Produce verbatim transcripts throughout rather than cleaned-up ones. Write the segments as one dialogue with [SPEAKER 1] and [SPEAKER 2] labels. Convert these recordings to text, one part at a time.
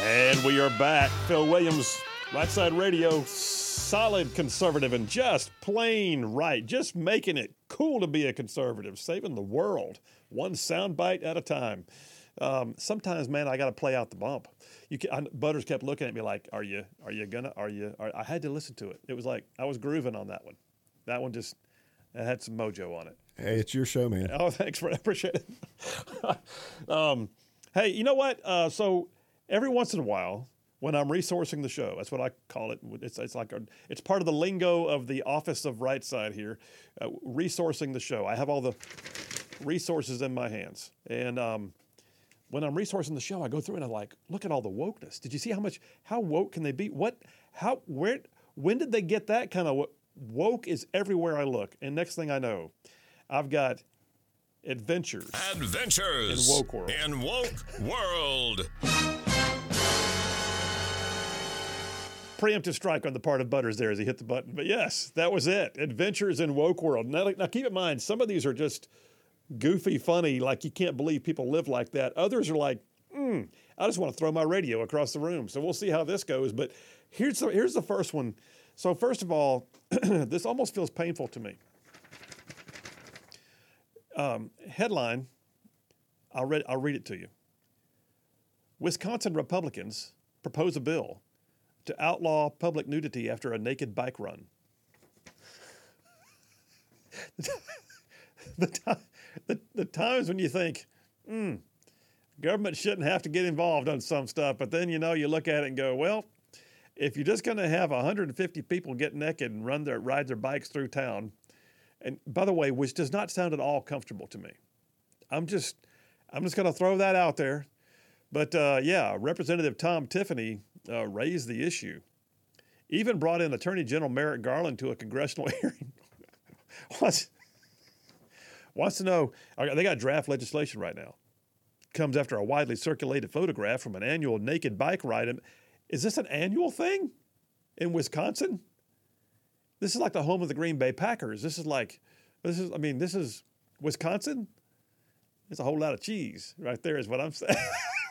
[SPEAKER 1] And we are back. Phil Williams, Right Side Radio, solid conservative and just plain right. Just making it cool to be a conservative, saving the world, one soundbite at a time. Um, sometimes, man, I got to play out the bump. You can, I, Butters kept looking at me like, "Are you? Are you gonna? Are you?" Are, I had to listen to it. It was like I was grooving on that one. That one just it had some mojo on it.
[SPEAKER 2] Hey, it's your show, man.
[SPEAKER 1] Oh, thanks, for I appreciate it. um, hey, you know what? Uh, so every once in a while, when I'm resourcing the show, that's what I call it. It's it's like a, it's part of the lingo of the office of Right Side here, uh, resourcing the show. I have all the resources in my hands, and um, when I'm resourcing the show, I go through and I'm like, look at all the wokeness. Did you see how much? How woke can they be? What? How? Where? When did they get that kind of woke? Is everywhere I look, and next thing I know, I've got adventures.
[SPEAKER 3] Adventures
[SPEAKER 1] in woke world.
[SPEAKER 3] In woke world.
[SPEAKER 1] Preemptive strike on the part of Butters there as he hit the button. But yes, that was it. Adventures in woke world. Now, now keep in mind, some of these are just goofy, funny, like you can't believe people live like that. Others are like, hmm, I just want to throw my radio across the room. So we'll see how this goes. But here's the, here's the first one. So first of all, this almost feels painful to me. Um, headline, I'll read, I'll read it to you. Wisconsin Republicans propose a bill to outlaw public nudity after a naked bike run. the, time, the, the times when you think, hmm, government shouldn't have to get involved on some stuff, but then, you know, you look at it and go, well, if you're just going to have one hundred fifty people get naked and run their ride their bikes through town, and by the way, which does not sound at all comfortable to me. I'm just, I'm just going to throw that out there. But uh, yeah, Representative Tom Tiffany uh, raised the issue, even brought in Attorney General Merrick Garland to a congressional hearing. wants, wants to know, they got draft legislation right now. Comes after a widely circulated photograph from an annual naked bike ride. Is this an annual thing in Wisconsin? This is like the home of the Green Bay Packers. This is like, this is, I mean, this is Wisconsin. It's a whole lot of cheese right there is what I'm saying.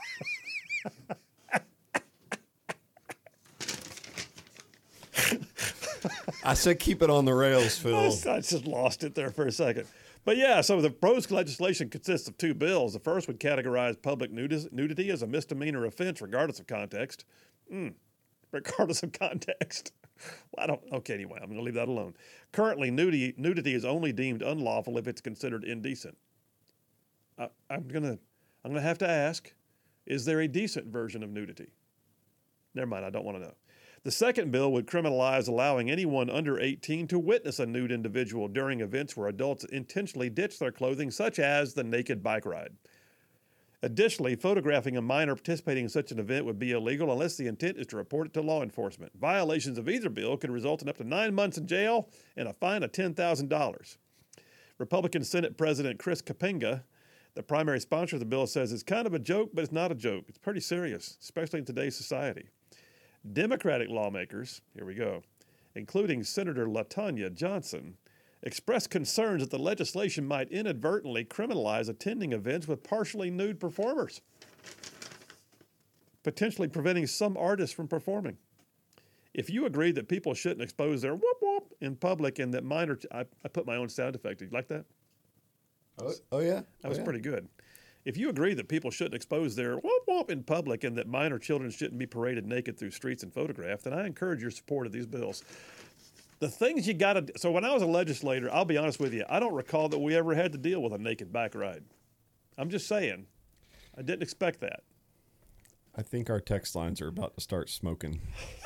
[SPEAKER 2] I said keep it on the rails, Phil.
[SPEAKER 1] I just lost it there for a second. But yeah, so the proposed legislation consists of two bills. The first would categorize public nudity as a misdemeanor offense regardless of context. Mm, regardless of context. Well, I don't, okay, anyway, I'm going to leave that alone. Currently, nudity, nudity is only deemed unlawful if it's considered indecent. I, I'm going to I'm gonna have to ask, is there a decent version of nudity? Never mind, I don't want to know. The second bill would criminalize allowing anyone under eighteen to witness a nude individual during events where adults intentionally ditch their clothing, such as the naked bike ride. Additionally, photographing a minor participating in such an event would be illegal unless the intent is to report it to law enforcement. Violations of either bill could result in up to nine months in jail and a fine of ten thousand dollars. Republican Senate President Chris Kapenga, the primary sponsor of the bill, says it's kind of a joke, but it's not a joke. It's pretty serious, especially in today's society. Democratic lawmakers, here we go, including Senator LaTanya Johnson, expressed concerns that the legislation might inadvertently criminalize attending events with partially nude performers, potentially preventing some artists from performing. If you agree that people shouldn't expose their whoop whoop in public and that minor, ch- I, I put my own sound effect. Did you like that?
[SPEAKER 2] Oh, oh yeah,
[SPEAKER 1] That was
[SPEAKER 2] oh, yeah.
[SPEAKER 1] pretty good. If you agree that people shouldn't expose their whoop whoop in public and that minor children shouldn't be paraded naked through streets and photographed, then I encourage your support of these bills. The things you got to, so when I was a legislator, I'll be honest with you, I don't recall that we ever had to deal with a naked bike ride. I'm just saying, I didn't expect that.
[SPEAKER 2] I think our text lines are about to start smoking.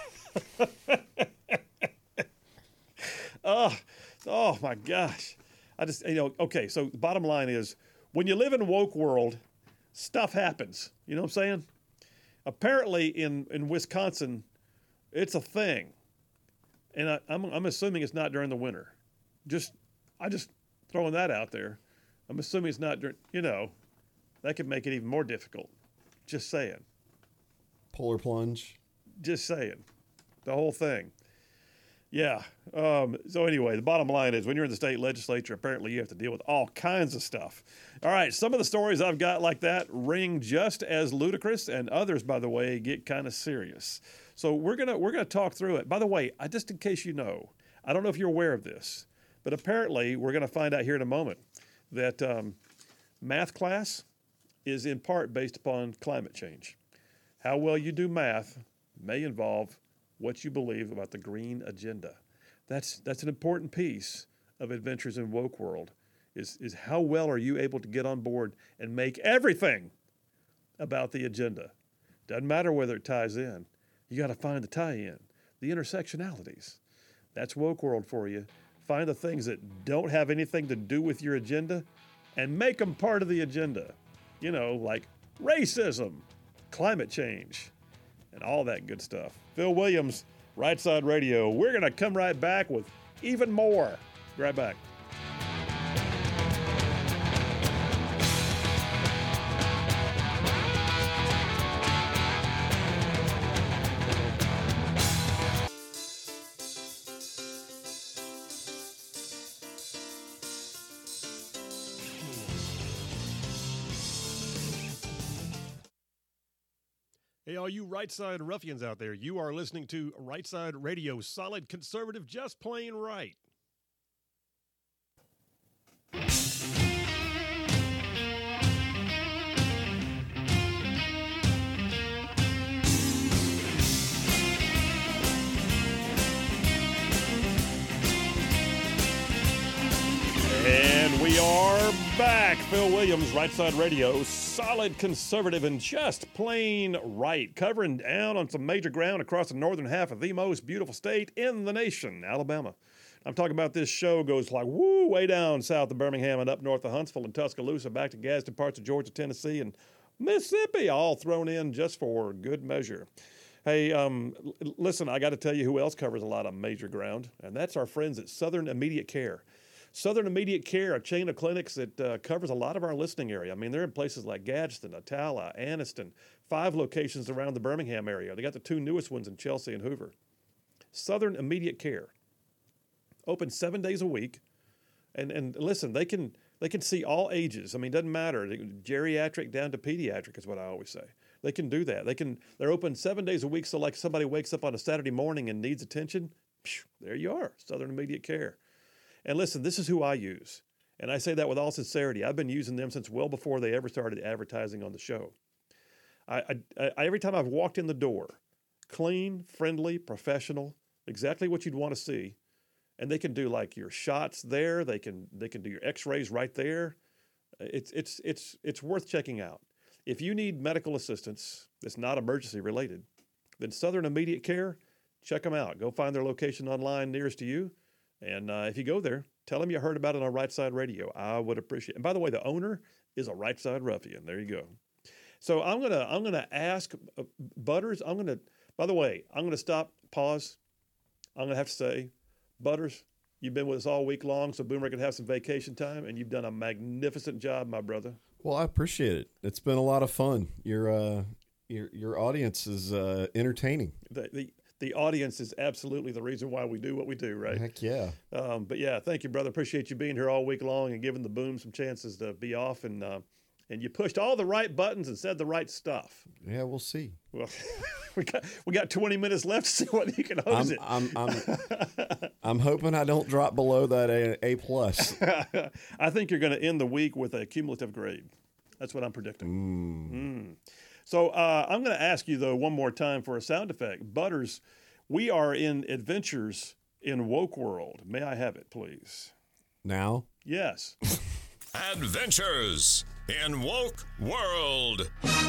[SPEAKER 1] oh, oh my gosh. I just, you know, okay, so the bottom line is, when you live in a woke world, stuff happens. You know what I'm saying? Apparently in, in Wisconsin, it's a thing. And I, I'm, I'm assuming it's not during the winter. Just, I just throwing that out there. I'm assuming it's not during, you know, that could make it even more difficult. Just saying.
[SPEAKER 2] Polar plunge.
[SPEAKER 1] Just saying. The whole thing. Yeah. Um, so anyway, the bottom line is when you're in the state legislature, apparently you have to deal with all kinds of stuff. All right. Some of the stories I've got like that ring just as ludicrous, and others, by the way, get kind of serious. So we're gonna we're gonna talk through it. By the way, I, just in case you know, I don't know if you're aware of this, but apparently we're gonna find out here in a moment that um, math class is in part based upon climate change. How well you do math may involve what you believe about the green agenda. That's that's an important piece of Adventures in Woke World, is, is how well are you able to get on board and make everything about the agenda. Doesn't matter whether it ties in. You got to find the tie-in, the intersectionalities. That's Woke World for you. Find the things that don't have anything to do with your agenda and make them part of the agenda. You know, like racism, climate change, and all that good stuff. Phil Williams, Right Side Radio. We're going to come right back with even more. Be right back.
[SPEAKER 4] Hey, all you right side ruffians out there, you are listening to Right Side Radio, solid conservative, just plain right.
[SPEAKER 1] And we are back. Phil Williams, Right Side Radio, solid conservative and just plain right, covering down on some major ground across the northern half of the most beautiful state in the nation, Alabama. I'm talking about this show goes like woo, way down south of Birmingham and up north of Huntsville and Tuscaloosa, back to Gadsden parts of Georgia, Tennessee, and Mississippi, all thrown in just for good measure. Hey, um, l- listen, I got to tell you who else covers a lot of major ground, and that's our friends at Southern Immediate Care. Southern Immediate Care, a chain of clinics that uh, covers a lot of our listening area. I mean, they're in places like Gadsden, Attala, Anniston, five locations around the Birmingham area. They got the two newest ones in Chelsea and Hoover. Southern Immediate Care, open seven days a week, and and listen, they can they can see all ages. I mean, it doesn't matter, geriatric down to pediatric is what I always say. They can do that. They can. They're open seven days a week. So, like somebody wakes up on a Saturday morning and needs attention, phew, there you are, Southern Immediate Care. And listen, this is who I use. And I say that with all sincerity. I've been using them since well before they ever started advertising on the show. I, I, I, every time I've walked in the door, clean, friendly, professional, exactly what you'd want to see. And they can do like your shots there. They can they can do your x-rays right there. It's it's it's it's worth checking out. If you need medical assistance that's not emergency related, then Southern Immediate Care, check them out. Go find their location online nearest to you. And uh, if you go there, tell them you heard about it on Right Side Radio. I would appreciate it. And by the way, the owner is a Right Side ruffian. There you go. So I'm gonna I'm gonna ask uh, Butters. I'm gonna. By the way, I'm gonna stop. Pause. I'm gonna have to say, Butters, you've been with us all week long, so Boomer can have some vacation time, and you've done a magnificent job, my brother.
[SPEAKER 2] Well, I appreciate it. It's been a lot of fun. Your uh, your your audience is uh, entertaining.
[SPEAKER 1] The, the The audience is absolutely the reason why we do what we do, right?
[SPEAKER 2] Heck yeah.
[SPEAKER 1] Um, but yeah, thank you, brother. Appreciate you being here all week long and giving the boom some chances to be off. And uh, and you pushed all the right buttons and said the right stuff.
[SPEAKER 2] Yeah, we'll see.
[SPEAKER 1] Well, we got we got twenty minutes left to see what you can hose
[SPEAKER 2] I'm,
[SPEAKER 1] it.
[SPEAKER 2] I'm, I'm, I'm hoping I don't drop below that A, A plus.
[SPEAKER 1] I think you're going to end the week with a cumulative grade. That's what I'm predicting.
[SPEAKER 2] Mm.
[SPEAKER 1] Mm. So uh, I'm going to ask you, though, one more time for a sound effect. Butters, we are in Adventures in Woke World. May I have it, please?
[SPEAKER 2] Now?
[SPEAKER 1] Yes.
[SPEAKER 3] Adventures in Woke World.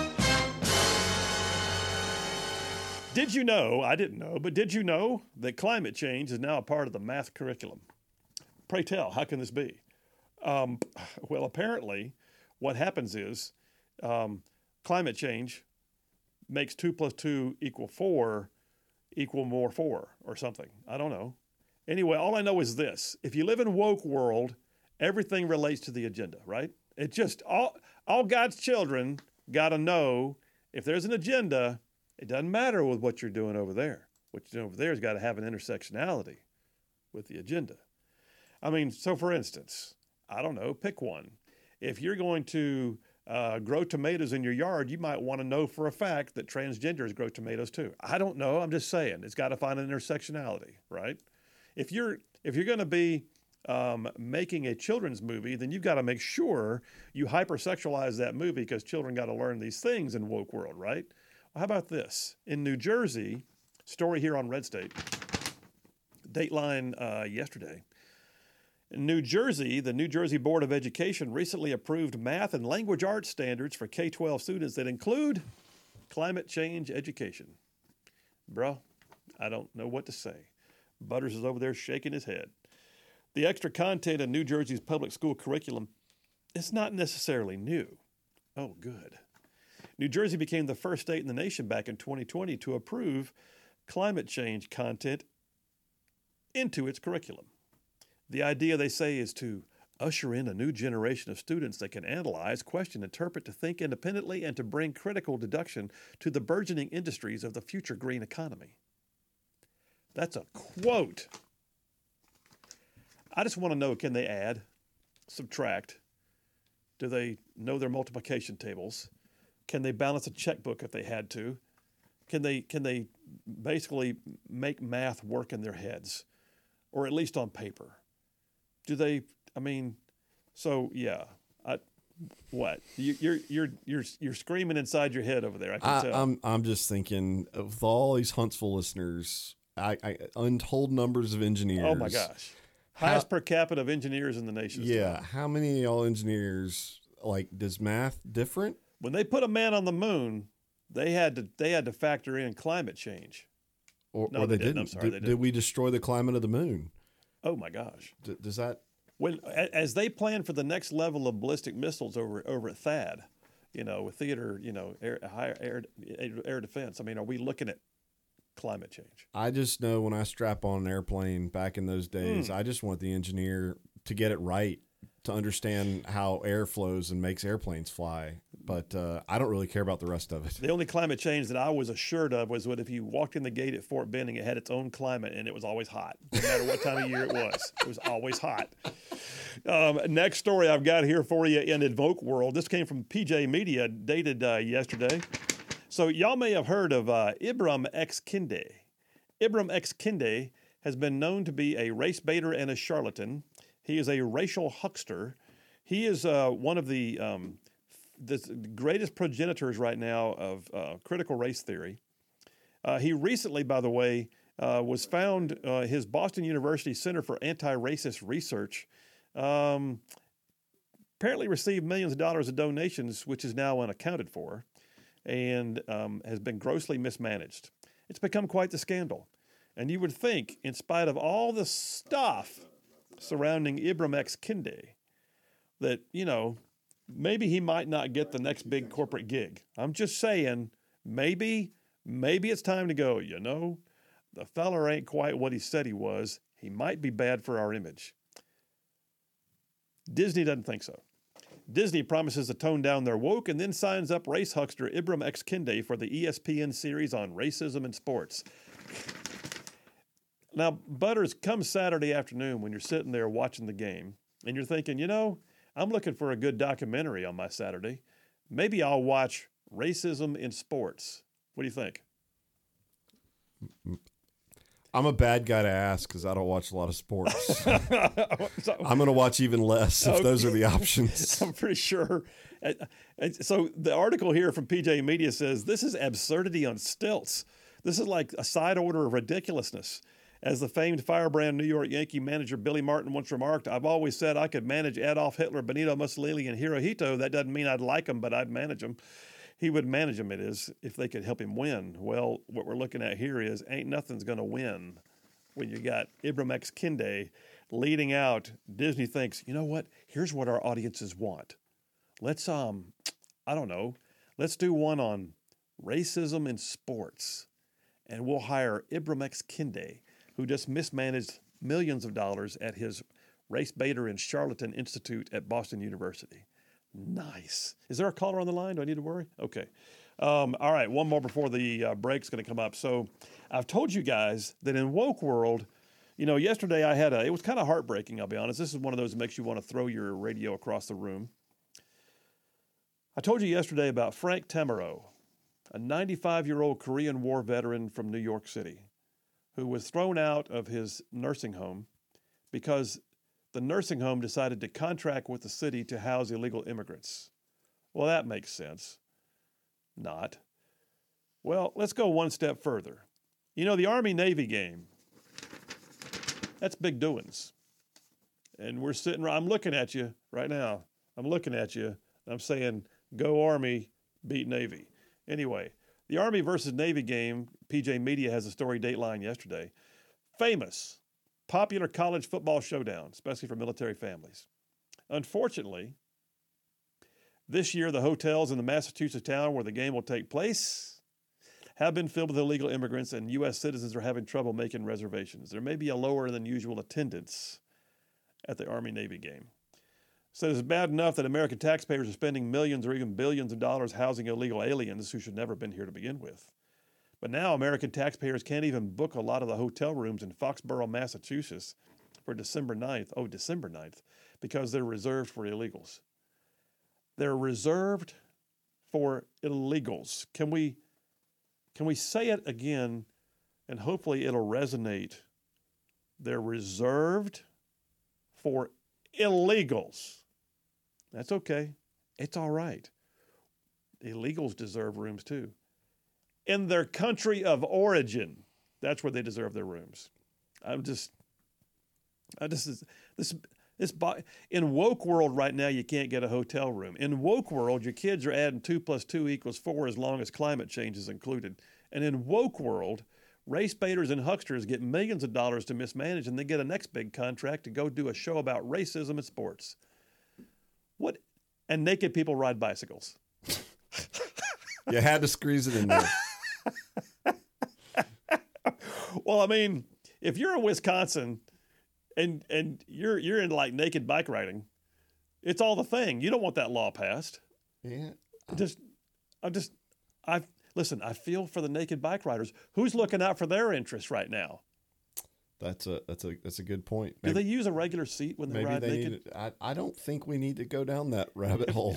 [SPEAKER 1] Did you know, I didn't know, but did you know that climate change is now a part of the math curriculum? Pray tell, how can this be? Um, well, apparently, what happens is um, climate change makes two plus two equal four equal more four or something. I don't know. Anyway, all I know is this. If you live in woke world, everything relates to the agenda, right? It just, all, all God's children got to know if there's an agenda, it doesn't matter with what you're doing over there. What you're doing over there has got to have an intersectionality. with the agenda. I mean, so for instance, I don't know, pick one. If you're going to uh, grow tomatoes in your yard, you might want to know for a fact that transgenders grow tomatoes too. I don't know. I'm just saying it's got to find an intersectionality, right? If you're if you're going to be um, making a children's movie, then you've got to make sure you hypersexualize that movie because children got to learn these things in woke world, right? Well, how about this? In New Jersey, story here on Red State, Dateline uh, yesterday. In New Jersey, the New Jersey Board of Education recently approved math and language arts standards for K twelve students that include climate change education. Bro, I don't know what to say. Butters is over there shaking his head. The extra content in New Jersey's public school curriculum is not necessarily new. Oh, good. New Jersey became the first state in the nation back in twenty twenty to approve climate change content into its curriculum. The idea, they say, is to usher in a new generation of students that can analyze, question, interpret, to think independently, and to bring critical deduction to the burgeoning industries of the future green economy. That's a quote. I just want to know, can they add, subtract? Do they know their multiplication tables? Can they balance a checkbook if they had to? Can they, can they basically make math work in their heads, or at least on paper? Do they, I mean, so yeah, I, what? You, you're, you're, you're, you're screaming inside your head over there, I can
[SPEAKER 2] I,
[SPEAKER 1] tell.
[SPEAKER 2] I'm, I'm just thinking of all these Huntsville listeners, I, I untold numbers of engineers.
[SPEAKER 1] Oh my gosh. Highest per capita of engineers in the nation.
[SPEAKER 2] Yeah. How many of y'all engineers, like, does math different?
[SPEAKER 1] When they put a man on the moon, they had to, they had to factor in climate change.
[SPEAKER 2] Or,
[SPEAKER 1] No,
[SPEAKER 2] or
[SPEAKER 1] they
[SPEAKER 2] they,
[SPEAKER 1] didn't.
[SPEAKER 2] didn't?
[SPEAKER 1] I'm sorry,
[SPEAKER 2] did,
[SPEAKER 1] they
[SPEAKER 2] did
[SPEAKER 1] didn't.
[SPEAKER 2] we destroy the climate of the moon?
[SPEAKER 1] Oh my gosh.
[SPEAKER 2] D- does that?
[SPEAKER 1] When, a- as they plan for the next level of ballistic missiles over over at THAAD, you know, with theater, you know, air, higher air, air defense. I mean, are we looking at climate change?
[SPEAKER 2] I just know when I strap on an airplane back in those days,
[SPEAKER 1] Mm.
[SPEAKER 2] I just want the engineer to get it right, to understand how air flows and makes airplanes fly. But uh, I don't really care about the rest of it.
[SPEAKER 1] The only climate change that I was assured of was that if you walked in the gate at Fort Benning, it had its own climate and it was always hot. No matter what time of year it was, it was always hot. Um, next story I've got here for you in Invoke World. This came from P J Media, dated uh, yesterday. So y'all may have heard of uh, Ibram X. Kendi. Ibram X. Kendi has been known to be a race baiter and a charlatan. He is a racial huckster. He is uh, one of the um, the greatest progenitors right now of uh, critical race theory. Uh, he recently, by the way, uh, was found, uh, his Boston University Center for Anti-Racist Research um, apparently received millions of dollars of donations, which is now unaccounted for, and um, has been grossly mismanaged. It's become quite the scandal. And you would think, in spite of all the stuff surrounding Ibram X. Kendi, that, you know, maybe he might not get the next big corporate gig. I'm just saying, maybe, maybe it's time to go. You know, the feller ain't quite what he said he was. He might be bad for our image. Disney doesn't think so. Disney promises to tone down their woke and then signs up race huckster Ibram X. Kendi for the E S P N series on racism in sports. Now, Butters, come Saturday afternoon when you're sitting there watching the game and you're thinking, you know, I'm looking for a good documentary on my Saturday. Maybe I'll watch Racism in Sports. What do you think?
[SPEAKER 2] I'm a bad guy to ask because I don't watch a lot of sports.
[SPEAKER 1] So,
[SPEAKER 2] I'm going to watch even less if
[SPEAKER 1] Okay.
[SPEAKER 2] those are the options.
[SPEAKER 1] I'm pretty sure. Uh, uh, So the article here from P J Media says this is absurdity on stilts. This is like a side order of ridiculousness. As the famed firebrand New York Yankee manager Billy Martin once remarked, I've always said I could manage Adolf Hitler, Benito Mussolini, and Hirohito. That doesn't mean I'd like them, but I'd manage them. He would manage them, it is, if they could help him win. Well, what we're looking at here is ain't nothing's going to win when you got Ibram X. Kendi leading out. Disney thinks, you know what? Here's what our audiences want. Let's, um, I don't know, let's do one on racism in sports. And we'll hire Ibram X. Kendi, who just mismanaged millions of dollars at his Race Baiter and Charlatan Institute at Boston University. Nice. Is there a caller on the line? Do I need to worry? Okay. Um, all right, one more before the uh, break's going to come up. So I've told you guys that in Woke World, You know, yesterday I had a, it was kind of heartbreaking, I'll be honest. This is one of those that makes you want to throw your radio across the room. I told you yesterday about Frank Temerow, a ninety-five-year-old Korean War veteran from New York City, who was thrown out of his nursing home because the nursing home decided to contract with the city to house illegal immigrants. Well, that makes sense. Not. Well, let's go one step further. You know, the Army-Navy game, that's big doings. And we're sitting, I'm looking at you right now. I'm looking at you. I'm saying, go Army, beat Navy. Anyway, the Army versus Navy game, P J Media has a story Dateline yesterday. Famous, popular college football showdown, especially for military families. Unfortunately, this year the hotels in the Massachusetts town where the game will take place have been filled with illegal immigrants, and U S citizens are having trouble making reservations. There may be a lower than usual attendance at the Army-Navy game. So it's bad enough that American taxpayers are spending millions or even billions of dollars housing illegal aliens who should never have been here to begin with. But now American taxpayers can't even book a lot of the hotel rooms in Foxborough, Massachusetts for December ninth. Oh, December ninth, because they're reserved for illegals. They're reserved for illegals. Can we, can we say it again, and hopefully it'll resonate? They're reserved for illegals. That's okay. It's all right. Illegals deserve rooms too. In their country of origin, that's where they deserve their rooms. I'm just, I just this this in woke world right now, you can't get a hotel room. In woke world, your kids are adding two plus two equals four as long as climate change is included. And in woke world, race baiters and hucksters get millions of dollars to mismanage, and they get a next big contract to go do a show about racism in sports. What? And naked people ride bicycles.
[SPEAKER 2] You had to squeeze it in there.
[SPEAKER 1] Well, I mean, if you're in Wisconsin and and you're you're in like naked bike riding, it's all the thing. You don't want that law passed.
[SPEAKER 2] Yeah.
[SPEAKER 1] Just, I just, I listen. I feel for the naked bike riders. Who's looking out for their interests right now?
[SPEAKER 2] That's a that's a that's a good point.
[SPEAKER 1] Maybe, Do they use a regular seat when they
[SPEAKER 2] maybe
[SPEAKER 1] ride
[SPEAKER 2] they
[SPEAKER 1] naked?
[SPEAKER 2] Need, I I don't think we need to go down that rabbit hole.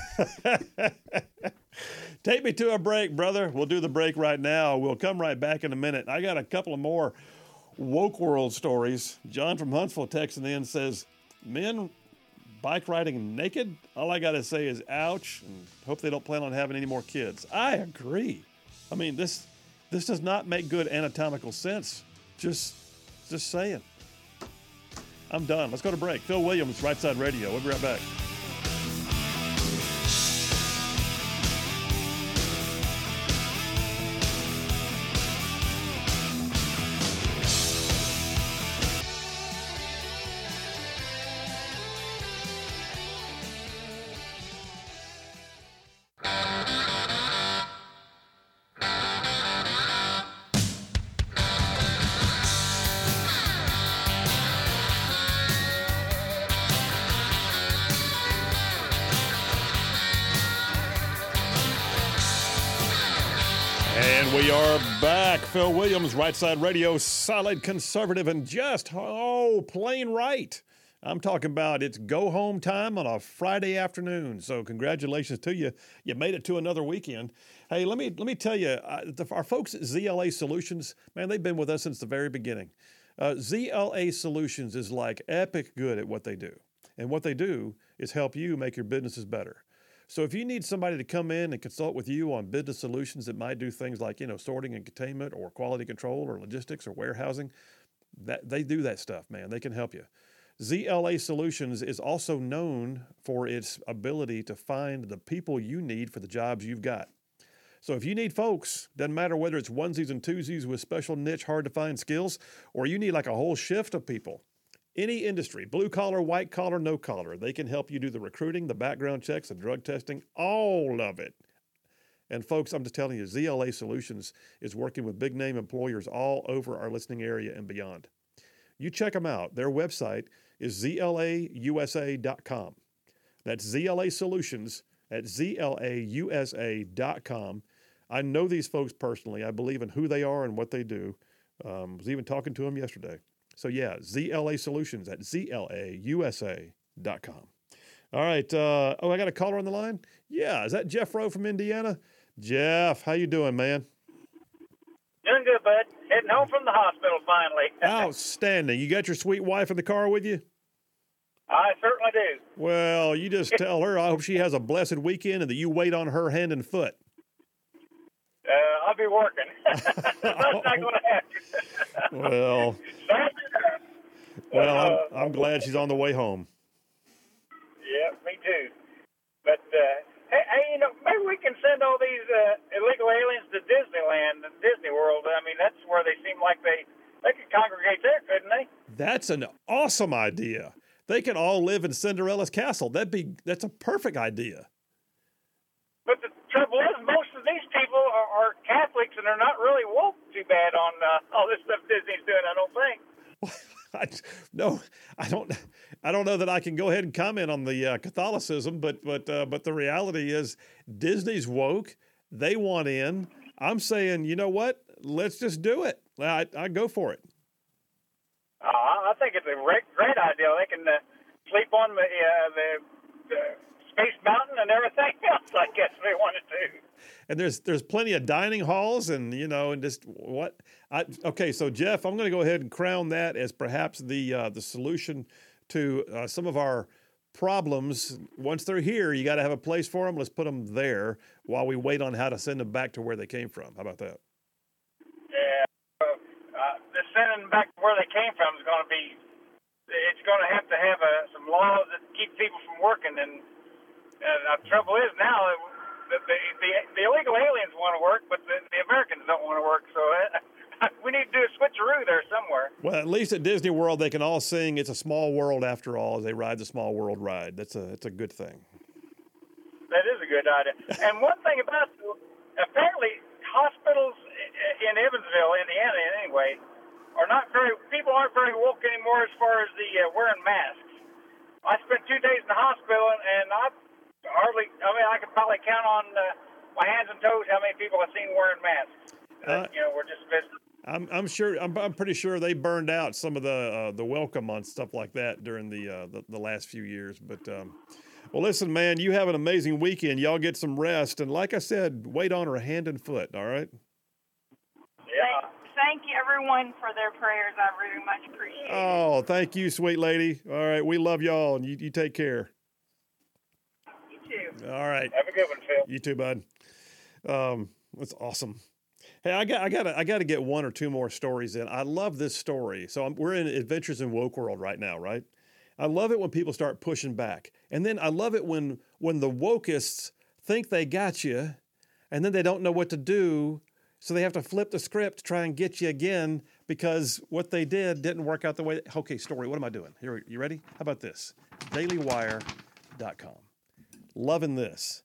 [SPEAKER 1] Take me to a break, brother. We'll do the break right now. We'll come right back in a minute. I got a couple of more woke world stories. John from Huntsville texting in says, men bike riding naked? All I got to say is ouch, and hope they don't plan on having any more kids. I agree. I mean, this this does not make good anatomical sense. Just, just saying. I'm done. Let's go to break. Phil Williams, Right Side Radio. We'll be right back. We are back. Phil Williams, Right Side Radio, solid conservative and just, oh, plain right. I'm talking about it's go home time on a Friday afternoon. So congratulations to you. You made it to another weekend. Hey, let me let me tell you, uh, the, our folks at Z L A Solutions, man, they've been with us since the very beginning. Uh, Z L A Solutions is like epic good at what they do. And what they do is help you make your businesses better. So if you need somebody to come in and consult with you on business solutions that might do things like, you know, sorting and containment or quality control or logistics or warehousing, that they do that stuff, man. They can help you. Z L A Solutions is also known for its ability to find the people you need for the jobs you've got. So if you need folks, doesn't matter whether it's onesies and twosies with special niche, hard to find skills, or you need like a whole shift of people. Any industry, blue collar, white collar, no collar, they can help you do the recruiting, the background checks, the drug testing, all of it. And folks, I'm just telling you, Z L A Solutions is working with big name employers all over our listening area and beyond. You check them out. Their website is Z L A U S A dot com. That's Z L A Solutions at Z L A U S A dot com. I know these folks personally. I believe in who they are and what they do. Um, was even talking to them yesterday. So, yeah, Z L A Solutions at Z L A U S A dot com. All right. Uh, oh, I got a caller on the line? Yeah. Is that Jeff Rowe from Indiana? Jeff, how you doing, man?
[SPEAKER 5] Doing good, bud. Heading home from the hospital finally.
[SPEAKER 1] Outstanding. You got your sweet wife in the car with you?
[SPEAKER 5] I certainly do.
[SPEAKER 1] Well, you just tell her I hope she has a blessed weekend and that you wait on her hand and foot.
[SPEAKER 5] Uh, I'll be working. That's not going to happen.
[SPEAKER 1] Well, well, I'm, I'm glad she's on the way home.
[SPEAKER 5] Yeah, me too. But, uh, hey, hey, you know, maybe we can send all these uh, illegal aliens to Disneyland and Disney World. I mean, that's where they seem like they, they could congregate there, couldn't they?
[SPEAKER 1] That's an awesome idea. They can all live in Cinderella's castle. That'd be that's a perfect idea.
[SPEAKER 5] But the trouble is, most of these people are, are Catholics, and they're not really woke too bad on uh, all this stuff Disney's doing, I don't think.
[SPEAKER 1] I, no, I don't. I don't know that I can go ahead and comment on the uh, Catholicism, but but uh, but the reality is, Disney's woke. They want in. I'm saying, you know what? Let's just do it. I I go for it.
[SPEAKER 5] Uh, I think it's a great, great idea. They can uh, sleep on the, uh, the the Space Mountain and everything else, I guess, if they wanted to.
[SPEAKER 1] And there's there's plenty of dining halls, and you know, and just what I okay. So Jeff, I'm going to go ahead and crown that as perhaps the uh, the solution to uh, some of our problems. Once they're here, you got to have a place for them. Let's put them there while we wait on how to send them back to where they came from. How about that?
[SPEAKER 5] Yeah, uh, uh, the sending back to where they came from is going to be. It's going to have to have uh, some laws that keep people from working, and uh, the trouble is now. It, The, the, the, the illegal aliens want to work, but the, the Americans don't want to work. So uh, we need to do a switcheroo there somewhere.
[SPEAKER 1] Well, at least at Disney World, they can all sing "It's a Small World" after all as they ride the Small World ride. That's a that's a good thing.
[SPEAKER 5] That is a good idea. And one thing about apparently hospitals in Evansville, Indiana, anyway, are not very. People aren't very woke anymore as far as the uh, wearing masks. I spent two days in the hospital, and, and I. Hardly, I mean, I could probably count on uh, my hands and toes how many people I've seen wearing masks. Uh, uh, you know, we're just visiting.
[SPEAKER 1] I'm, I'm sure, I'm, I'm pretty sure they burned out some of the uh, the welcome on stuff like that during the uh, the, the last few years. But um, well, listen, man, you have an amazing weekend. Y'all get some rest, and like I said, wait on her hand and foot. All right.
[SPEAKER 5] Yeah.
[SPEAKER 6] Thank you, everyone, for their prayers. I very much appreciate it.
[SPEAKER 1] Oh, thank you, sweet lady. All right, we love y'all, and you, you take care. All right.
[SPEAKER 5] Have a good one, Phil.
[SPEAKER 1] You too, bud. Um, that's awesome. Hey, I got, I got, I got to get one or two more stories in. I love this story. So I'm, we're in Adventures in Woke World right now, right? I love it when people start pushing back, and then I love it when when the wokeists think they got you, and then they don't know what to do, so they have to flip the script to try and get you again because what they did didn't work out the way. Okay, story. What am I doing? Here, you ready? How about this? daily wire dot com. Loving this.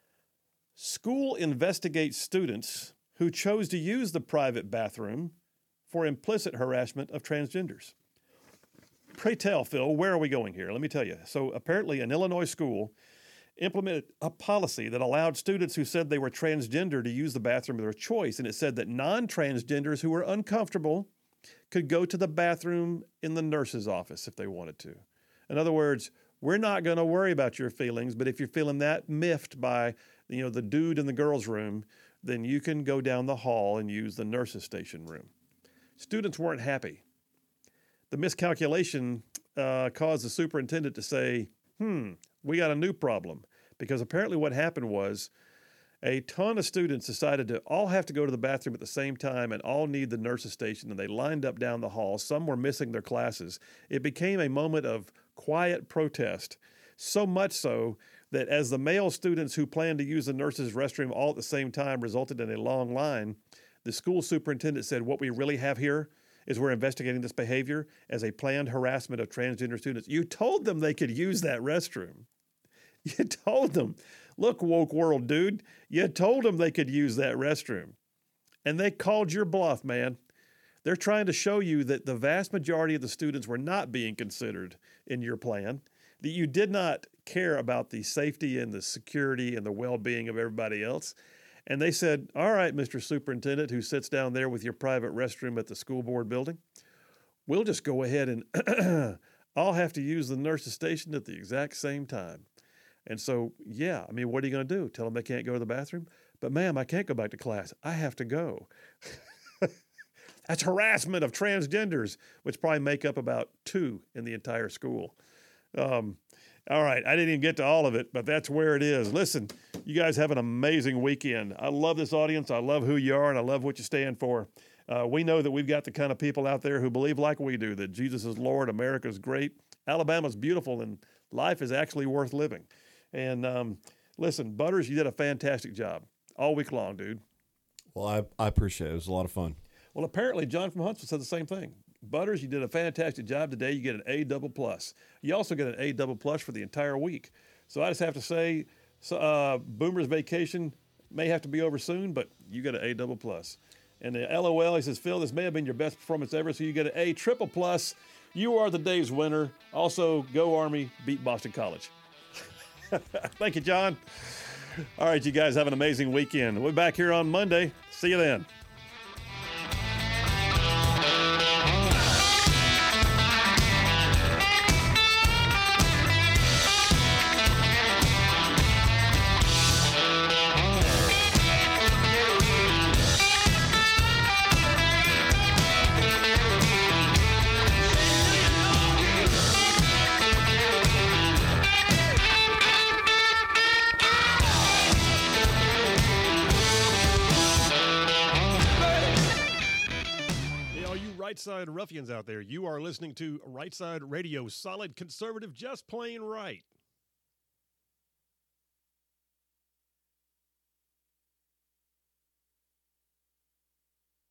[SPEAKER 1] School investigates students who chose to use the private bathroom for implicit harassment of transgenders. Pray tell, Phil, where are we going here? Let me tell you. So apparently an Illinois school implemented a policy that allowed students who said they were transgender to use the bathroom of their choice, and it said that non-transgenders who were uncomfortable could go to the bathroom in the nurse's office if they wanted to. In other words, we're not going to worry about your feelings, but if you're feeling that miffed by, you know, the dude in the girls' room, then you can go down the hall and use the nurse's station room. Students weren't happy. The miscalculation uh, caused the superintendent to say, hmm, we got a new problem. Because apparently what happened was a ton of students decided to all have to go to the bathroom at the same time and all need the nurse's station, and they lined up down the hall. Some were missing their classes. It became a moment of quiet protest, so much so that as the male students who planned to use the nurse's restroom all at the same time resulted in a long line, the school superintendent said, what we really have here is we're investigating this behavior as a planned harassment of transgender students. You told them they could use that restroom. You told them, look, woke world dude, you told them they could use that restroom. And they called your bluff, man. They're trying to show you that the vast majority of the students were not being considered in your plan, that you did not care about the safety and the security and the well-being of everybody else. And they said, all right, Mister Superintendent, who sits down there with your private restroom at the school board building, we'll just go ahead and I'll have to use the nurse's station at the exact same time. And so, yeah, I mean, what are you going to do? Tell them they can't go to the bathroom? But, ma'am, I can't go back to class. I have to go. That's harassment of transgenders, which probably make up about two in the entire school. Um, all right, I didn't even get to all of it, but that's where it is. Listen, you guys have an amazing weekend. I love this audience. I love who you are, and I love what you stand for. Uh, we know that we've got the kind of people out there who believe like we do, that Jesus is Lord, America's great, Alabama's beautiful, and life is actually worth living. And um, listen, Butters, you did a fantastic job all week long, dude.
[SPEAKER 2] Well, I, I appreciate it. It was a lot of fun.
[SPEAKER 1] Well, apparently John from Huntsville said the same thing. Butters, you did a fantastic job today. You get an A double plus. You also get an A double plus for the entire week. So I just have to say, so, uh, Boomer's vacation may have to be over soon, but you get an A double plus. And the L O L, he says, Phil, this may have been your best performance ever, so you get an A triple plus. You are the day's winner. Also, go Army, beat Boston College. Thank you, John. All right, you guys have an amazing weekend. We'll be back here on Monday. See you then.
[SPEAKER 4] Right Side Ruffians out there, you are listening to Right Side Radio, solid conservative, just plain right.